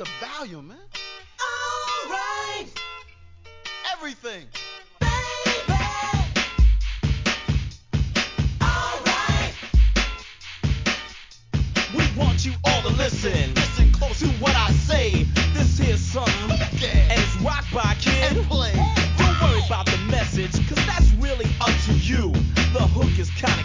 the volume, man. Alright, Everything. baby. Alright, We want you all to listen. Listen close To what I say. This here's something. Yeah. And it's rocked by Kid. And play. Don't worry about the message, cause that's really up to you. The hook is kinda